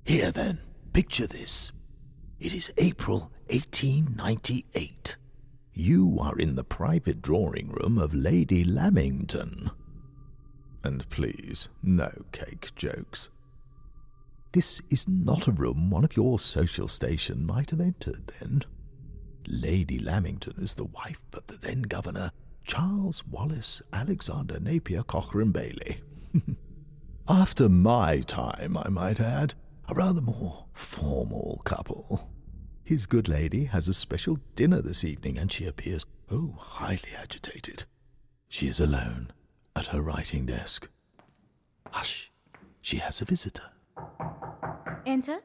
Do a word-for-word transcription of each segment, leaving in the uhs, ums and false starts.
Here then, picture this. It is April eighteen ninety-eight. You are in the private drawing room of Lady Lamington. And please, no cake jokes. This is not a room one of your social station might have entered then. Lady Lamington is the wife of the then Governor, Charles Wallace Alexander Napier Cochrane Bailey. After my time, I might add, a rather more formal couple. His good lady has a special dinner this evening, and she appears, oh, highly agitated. She is alone at her writing desk. Hush, she has a visitor. Enter.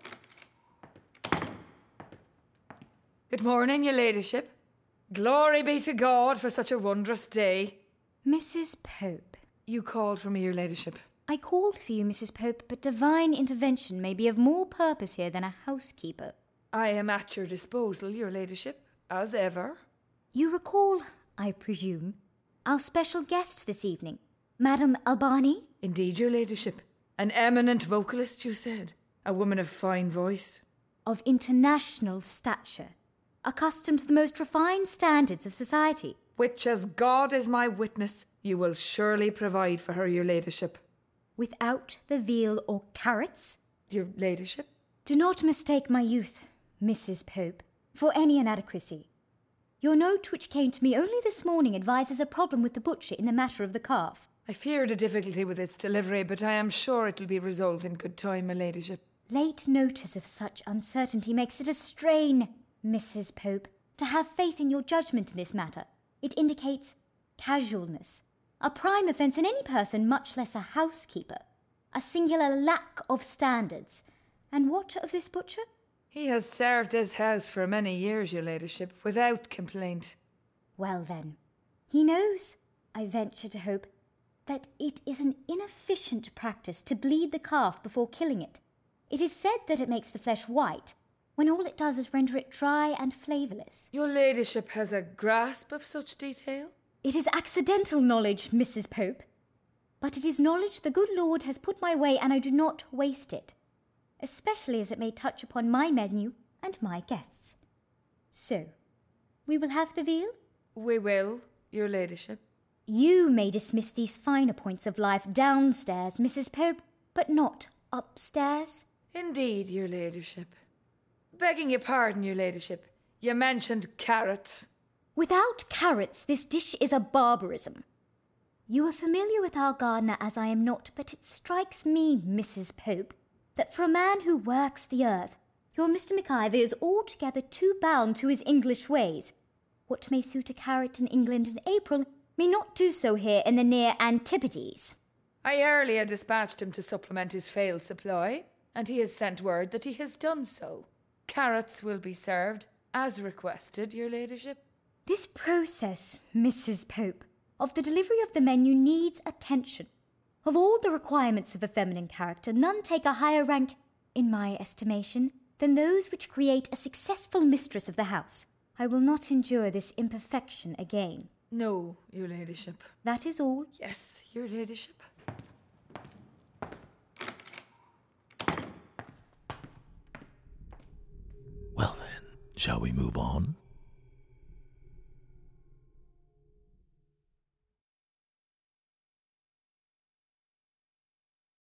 Good morning, your ladyship. Glory be to God for such a wondrous day. Missus Pope. You called for me, your ladyship. I called for you, Missus Pope, but divine intervention may be of more purpose here than a housekeeper. I am at your disposal, your ladyship, as ever. You recall, I presume, our special guest this evening, Madame Albani? Indeed, your ladyship. An eminent vocalist, you said. A woman of fine voice. Of international stature. Accustomed to the most refined standards of society. Which, as God is my witness, you will surely provide for her, your ladyship. Without the veal or carrots? Your ladyship? Do not mistake my youth, Missus Pope, for any inadequacy. Your note, which came to me only this morning, advises a problem with the butcher in the matter of the calf. I feared a difficulty with its delivery, but I am sure it will be resolved in good time, my ladyship. Late notice of such uncertainty makes it a strain, Missus Pope, to have faith in your judgment in this matter. It indicates casualness, a prime offence in any person, much less a housekeeper, a singular lack of standards. And what of this butcher? He has served this house for many years, your ladyship, without complaint. Well then, he knows, I venture to hope, that it is an inefficient practice to bleed the calf before killing it. It is said that it makes the flesh white, when all it does is render it dry and flavourless. Your ladyship has a grasp of such detail? It is accidental knowledge, Missus Pope. But it is knowledge the good Lord has put my way, and I do not waste it, especially as it may touch upon my menu and my guests. So, we will have the veal? We will, your ladyship. You may dismiss these finer points of life downstairs, Missus Pope, but not upstairs. Indeed, your ladyship. Begging your pardon, your ladyship, you mentioned carrots. Without carrots, this dish is a barbarism. You are familiar with our gardener as I am not, but it strikes me, Missus Pope, that for a man who works the earth, your Mister McIver is altogether too bound to his English ways. What may suit a carrot in England in April may not do so here in the near Antipodes. I earlier dispatched him to supplement his failed supply, and he has sent word that he has done so. Carrots will be served, as requested, your ladyship. This process, Missus Pope, of the delivery of the menu needs attention. Of all the requirements of a feminine character, none take a higher rank, in my estimation, than those which create a successful mistress of the house. I will not endure this imperfection again. No, your ladyship. That is all. Yes, your ladyship. Well then, shall we move on?